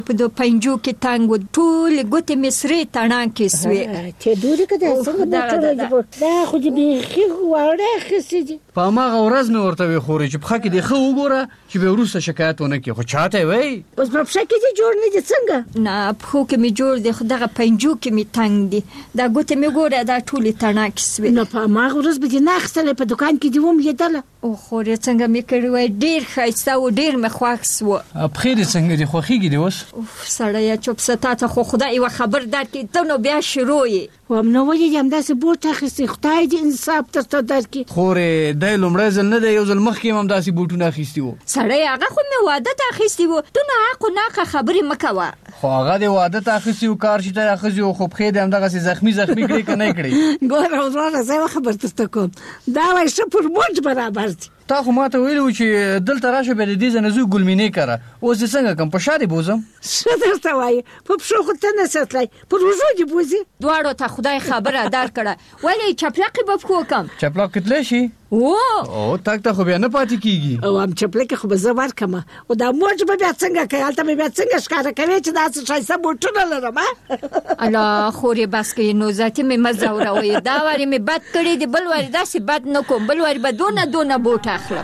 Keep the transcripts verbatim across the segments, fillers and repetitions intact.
په دو پنجو کې تنګ و، ټول ګوتې مې سرې تڼاکې سوې. ته دوری که دا څنګه موټر دا خو دې بیخي واړه اخیستې دي. په هماغه ورځ مې ورته وخورې چې پښه کې دې ښه وګوره چې بیا وروسته شکایت ونه کړې. خو چاته یې وایي اوس په پښه کې دې جوړ نه دي څنګه؟ نه پښو کې مې جوړ دی، خو دغه پنجو کې مې تنګ دي. دا ګوتې مې ګوره دا ټولې تڼاکې سوې. نو په هماغه ورځ به دې نه اخیستلی، په دوکان کې دې وم لیدله. او خورې څنګه مې کړې وای، ډېر ښایسته و، ډېر مې خوښ سوه. پښې دې څنګه دي، خوښېږي دې اوس؟ اوف سړیه چوپ شه، تا ته خو خدای یوه خبر درکړي، ته نو بیا شروع یې. وام نو ولې دې همداسې بوټ اخیستې؟ خدای دې انصاف درته درکړي. خورې دی لومړی ځل نه دی، یو ځل مخکې هم همداسې بوټونه اخیستي وو. سړی هغه خو مې واده ته اخیستي وو، ته نه حق و ناقه خبرې مه کوه. خو هغه دې واده ته اخیستي وو، کار شي ته یې اخیستي وو، خو پښې دې همدغسې زخمي زخمي کړې که نه کړې؟ ګوره وراره زه یوه خبر درته کوم، دا وایي ښه پر موټ برابر دي. تا خو ماته ویلي وو چې دلته راشه بیا د دې ځای نه ځو ګلمینې کره. اوس دې څنګه کړم، په شا دې بوځم؟ ښه درته وایي، په پښو خو ته نه ساتلی، پر اوږو دې بوځي. دواړو ته خدای خبره درکړه. ولې چپلقې به پښو کړم؟ چپلاک تللی شي؟ او او تګ ته خو بیا نه پاتې کېږي. او هم چپلکې خو به زه ورکړم، او دا موټ به بیا څنګه کوې؟ هلته مې بیا څنګه ښکاره کوې چې داسې ښایسته بوټونه لرم؟ الله خورې بس کوې، نو ذاتي مې مه ځوروئ. دا وارې مې بد کړی دی، بل وارې داسې بد نه کوم، بل وارې به دونه دونه بوټ اخلم.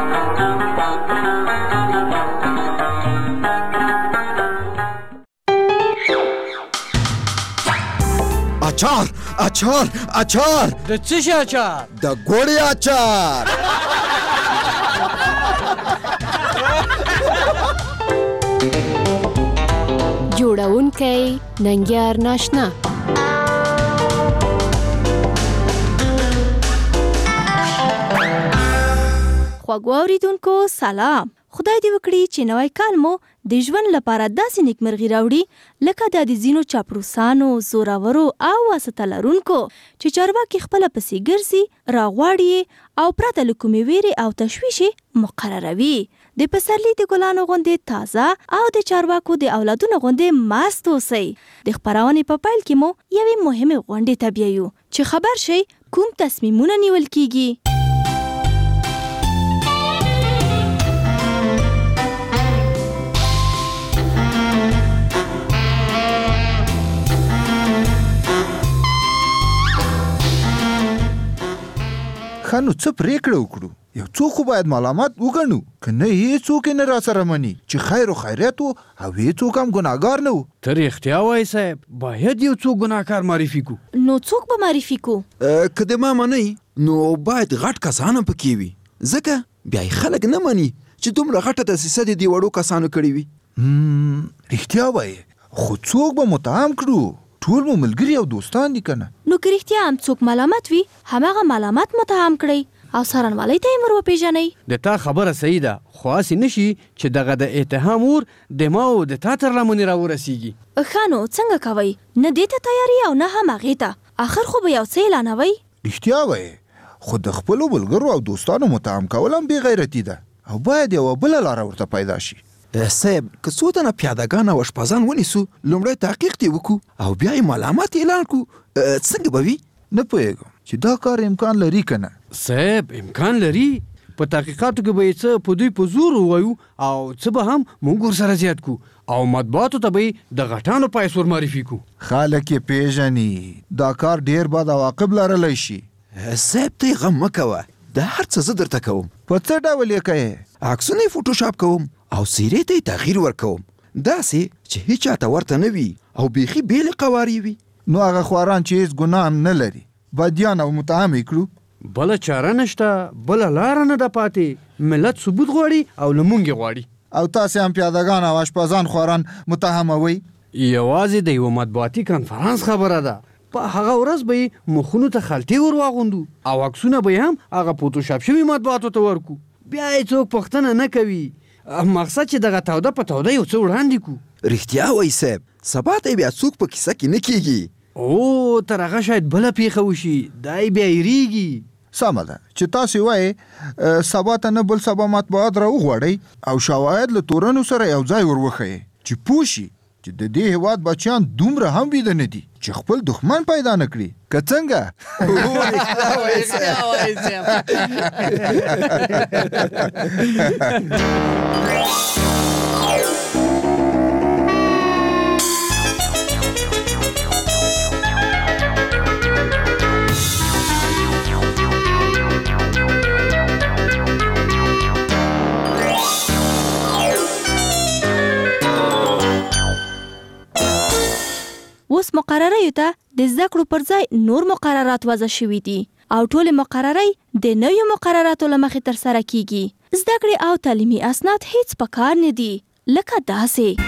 اچار اچار اچار. د څه شي اچار؟ د ګوړې اچار. جوړونکی ننګیار ناشنا. خوږو اوریدونکو سلام. خدای دې وکړي چې نوی کال مو د ژوند لپاره داسې نیکمرغي راوړي لکه دا د ځینو چاپلوسانو، زورورو او واسطه لرونکو چې چارواکي خپله پسې ګرځي، راغواړي او پرته له کومې ویرې او تشویش مقرروي. د پسرلي د ګلانو غوندې تازه او د چارواکو د اولادونو غوندې مست اوسئ. د خپرونې په پیل کې مو یوې مهمې غونډې ته بیایو چې خبر شئ کوم تصمیمونه نیول کیږي. ښه نو څه پرېکړه وکړو؟ یو څوک خو باید معلومات وګڼو، که نه هېڅوک یې نه راسره مني چې خیر و خیریت و او هېڅوک هم ګناهګار نه و. ته رښتیا وایې صاحب، باید یو څوک ګناهکار معرفي کړو. نو څوک به معرفي کړو؟ که د ما منئ نو باید غټ کسان هم پکې وي، ځکه بیا یې خلک نه مني چې دومره غټه دسیسه دې د وړو کسانو کړې وي. رښتیا وایې، خو څوک به متهم کړو؟ ټول مو ملګري او دوستان دي که نه؟ نو که رښتیا هم څوک ملامت وي، هماغه ملامت متهم کړئ او څارنوالۍ ته یې ور وپېژنئ. د تا خبره صحیح ده، خو هسې نه شي چې دغه د اتهام اور د ما او د تا تر لمنې راورسېږي. ښه نو څنګه کوئ؟ نه دې ته تیاري او نه هم هغې ته، آخر خو به یو څه اعلانوئ. رښتیا وایې، خو د خپلو ملګرو او دوستانو متهم کول هم بې غیرتي ده او باید یوه بله لاره ورته پیدا شي. صاحب که څو تنه پیادهګان او اشپزان ونیسو، لومړی تحقیق دې وکړو او بیا یې ملامت اعلان کړو، څنګه به وي؟ نه پوهېږم چې دا کار امکان لري که نه. صاحب امکان لري، په تحقیقاتو کې به یې څه په دوی په زور ووایو او څه به هم موږ ورسره زیات کړو او مطبوعاتو ته به یې د غټانو پیسې ور معرفي کړو. خلک یې پېژني، دا کار ډېر بد عواقب لرلی شي. صاحب ته یې غم مه کوه، دا هر څه زه درته کوم. په څه ډول یې کوې؟ عکسونه یې فوټوشاپ کوم او څېرې ته یې تغییر ورکوم، داسې چې هیچا ته ورته نه وي او بیخي بېلې قوارې وي. نو هغه خواران چې هېڅ ګناه هم نه لري بدیان او متهم یې کړو؟ بله چاره نشته، بله لاره نه ده پاتې. ملت ثبوت غواړي او له موږ یې غواړي. او تاسې هم پیادهګان او اشپزان خواران متهموئ؟ یوازې د یوه مطبوعاتي کنفرانس خبره ده. په هغه ورځ به یې مخونو ته خلطې ور واغوندو او عکسونه به یې هم هغه فوټوشاپ شوي مطبوعاتو ته ورکو. بیا یې څوک پوښتنه نه کوي، مقصد چې دغه توده په توده یو څه وړاندې کړو. رښتیا وایي صاحب، سبا ته بیا څوک په کیسه کې نه کېږي. او تر هغه شاید بله پیښه وشي، دا یې بیا هېرېږي. سمه ده چې تاسې وایې سبا ته نه بل سبا مطبوعات را وغواړئ او شواهد له تورنو سره یو ځای ور وښیئ چې پوه شي چې د دې هېواد بچیان دومره هم ویده نه دي چې خپل دښمن پیدا نه کړي. که څنګه؟ اوس مقرریو ته د زده کړو پر ځای نور مقررات وضع شوي دي او ټولې مقررۍ د نویو مقرراتو له مخې ترسره کیږي. زده کړې او تعلیمي اسناد هیڅ په کار نه دي لکه داسې.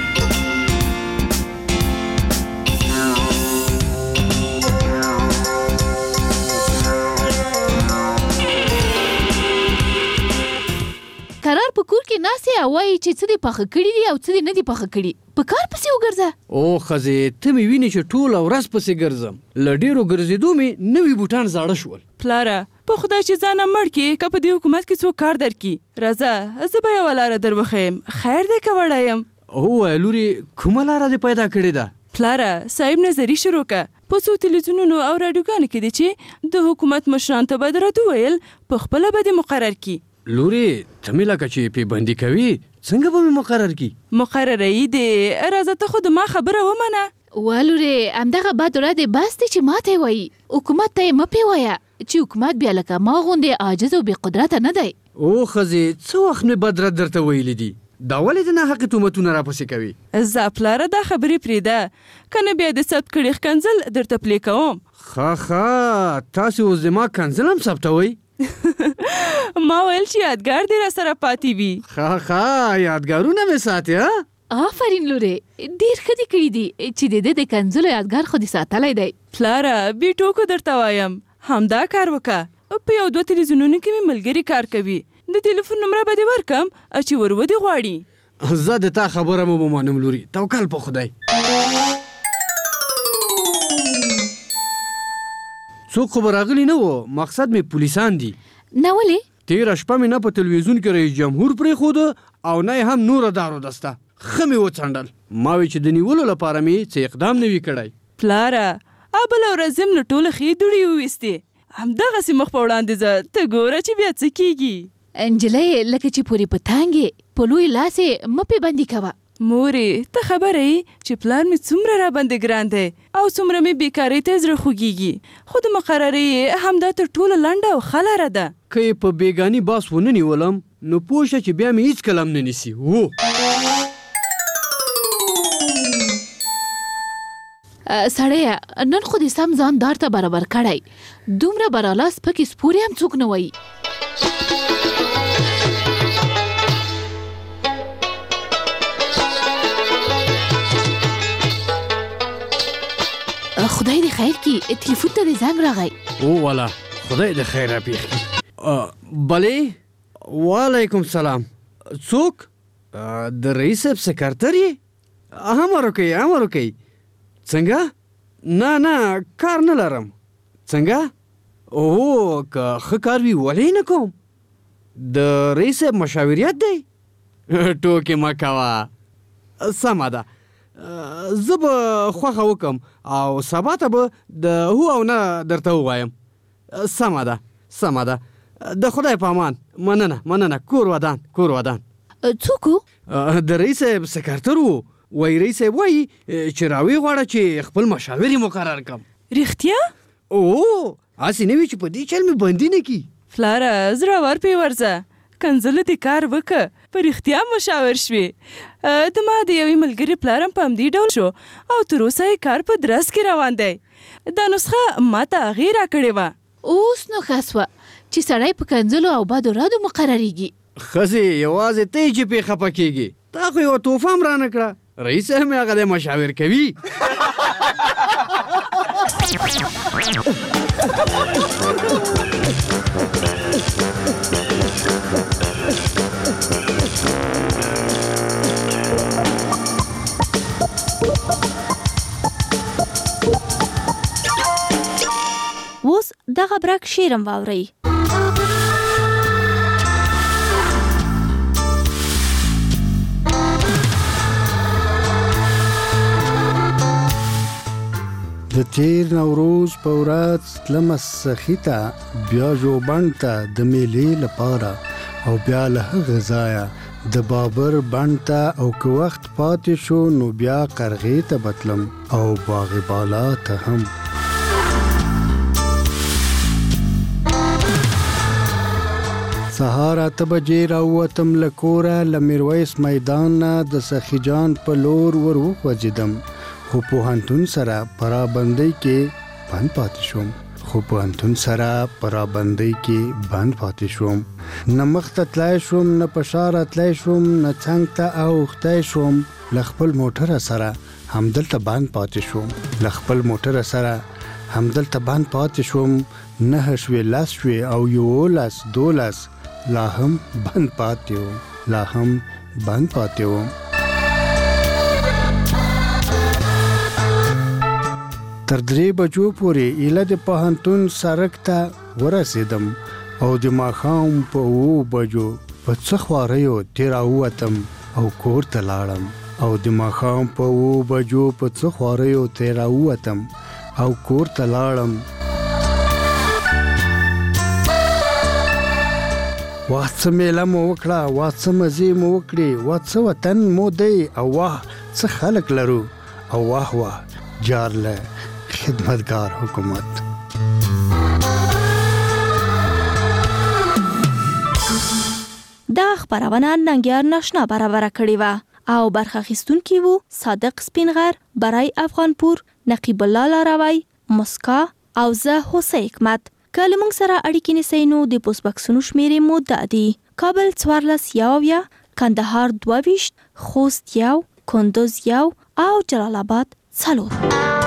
قرار په کور کې ناسې او وایي چې څه دې پخه کړي دي او څه دې نه دي پخه کړي. په کار پسې وګرځه. او ښځې ته مې وینې چې ټوله ورځ پسې ګرځم. له ډېرو ګرځېدو مې نوي بوټان زاړه شول. پلاره په خدای چې ځانه مړ کړي که په دې حکومت کې څوک کار درکړي راځه زه به یوه لاره در وښیم. خیر دی که وړی یم. ووایه لورې کومه لاره دې پیدا کړې ده؟ پلاره صاحب نظري شروع که. په څو تلویزیونونو او راډیوګانو کې دی چې د حکومت مشران ته به د رد وویل په خپله به دې مقرر کړي. لورې ته مې لکه چې پیبندي کوي څنګه به مې مقرر کړي؟ مقرروي دی راځه ته خو د ما خبره ومنه. وا لورې همدغه بد ورځ دی بس دی چې ما ته یې وایي. حکومت ته یې مه پې وایه چې حکومت بیا لکه ما غوندې عاجز او بې قدرته نه دی. او ښځې څه وخت مې بد رد درته ویلي دي؟ دا ولې د ناحقې تهمتونه راپسې کوي؟ زه پلاره دا خبرې پرېږده که نه بیا د ثبت کړي ښکنځل درته پلې کوم. ښه ښه تاسې اوس زما کنځل هم ثبتوئ؟ ما ویل چې یادګار دې را سره پاتې وي. ښه ښه یادګارونه مې ساتې ها؟ آفرین لورې ډېر ښه دې کړي دي چې د دې د کنځلو یادګار خو دې ساتلی دی. پلاره بې ټوکو درته وایم همدا کار وکړه. په یو دوه تلویزیونونو کې مې ملګري کار کوي. د ټلیفون نمره به دې ورکم چې ور ودې غواړي. زه د تا خبره مو ومنم لوري توکل په خدای. څوک خو به راغلي نه و مقصد مې پولیسان دي. نه ولې؟ تېره شپه مې نه په تلویزیون کې رئیس جمهور پرېښوده او نه یې هم نوره دارو دسته. ښه مې وڅنډل. ما وی چې د نیولو لپاره مې څه اقدام نه وي کړی. پلاره ا بله ورځ یم له ټوله ښې دوړې وویستې. همدغسې مخ په وړاندې ځه ته ګوره چې بیا څه کېږي. نجلۍ لکه چې پورې په تانګې په لوی لاس یې مه پې بندي کوه. مورې ته خبره یې چې پلار مې څومره راباندې ګران دی او څومره مې بیکارۍ ته زړه خوږېږي خو د مقررې همدا تر ټوله لنډه او ښه لاره ده. که یې په بېګاني باس ونه نیولم نو پوه شه چې بیا مې هېڅکله هم نه نیسي. و سړیه نن خو دې سم ځان دار ته برابر کړی. دومره براله سپکې سپورې هم څوک نه وایي. خدای دې خیر کړي تلیفون ته دې زنګ راغی. او والا خدای دې خیر راپېښ کړي. بلې وعلیکم سلام. څوک؟ د رئیس صاحب سکرتر یې؟ امر وکئ امر وکئ. څنګه؟ نه نه کار نه لرم. څنګه؟ او که ښه کار وي ولې نه کوم. د رئیس صاحب مشاوریت دی؟ ټوکې مه کوه. سمه ده زه به خوښه وکم او سبا ته به د هو او نه درته ووایم. سمه ده سمه ده د خدای په امان. مننه مننه. کور ودان کور ودان. څوک و؟ د رئیس صاحب سکرتر و. وایي رئیس صاحب وایي چې راویې غواړه چې خپل مشاور یې مقرر کړم. رښتیا؟ او هسې نه وي چې په دې چل مې بندي نه کړي. پلاره زړور پې ورځه کنځلو دې کار وکړه په رښتیا مشاور شوې. د ما د یوې ملګري پلار هم په همدې ډول شو او تر اوسه یې کار په درس کې روان دی. دا نسخه ما ته هغې راکړې وه. اوس نو ښه سوه چې سړی په کنځلو او بدو رادو مقرریږي. ښځې یوازې ته یې چې پې خفه کېږې. تا خو یوه تحفه هم رانه کړه. رئیس صاحب مې هغه دی مشاور کوي. اوس دغه برک شعرم واورئ. د تیر نوروز په ورځ تلمه سخي ته بیا ژوبڼ ته د میلې لپاره او بیا له هغه ځایه د بابر بڼ ته او که وخت پاتې شو نو بیا قرغې ته بتلم او باغ بالا ته هم. سهار اته بجې راووتم له کوره له میرویس میدان نه د سخي جان په لور ور وخوځېدم خو پوهنتون سره پرابندۍ کې بند پاتې شوم خو پوهنتون سره پرابندۍ کې بند پاتې شوم نه مخ ته تلای شوم نه په شا راتلی شوم نه څنګ ته اوښتی شوم له خپل موټره سره همدلته بند پاتې شوم له خپل موټره سره همدلته بند پاتې شوم نه شوې لس شوې او یولس دولس لا هم بند پاتې وم لا هم بند پاتې وم تر درې بجو پورې ایله د پوهنتون سړک ته ورسېدم او د ماښام په اوو بجو په څه خواریو ترې راووتم او کور ته لاړم او د ماښام په اوو بجو په څه خواریو ترې راووتم او کور ته لاړم واه څه میله مو وکړه واه څه مزې مو وکړې واه څه وطن مو دی او واه څه خلک لرو او واه واه جارله خدمتگار حکومت دا خبرونه ننګیار ناشنا برابر کړې و او برخه اخیستونکي وو صادق سپینغر برای افغانپور نقیب الله لاروی مسکا او زه حسین حکمت کله موږ سره اړیکې نیسئ نو د پوسټ بکسونو شمیرې مو دا دي کابل څوارلس یوویه کندهار دوه ویشت خوست یو کندوز یو او جلال آباد څلور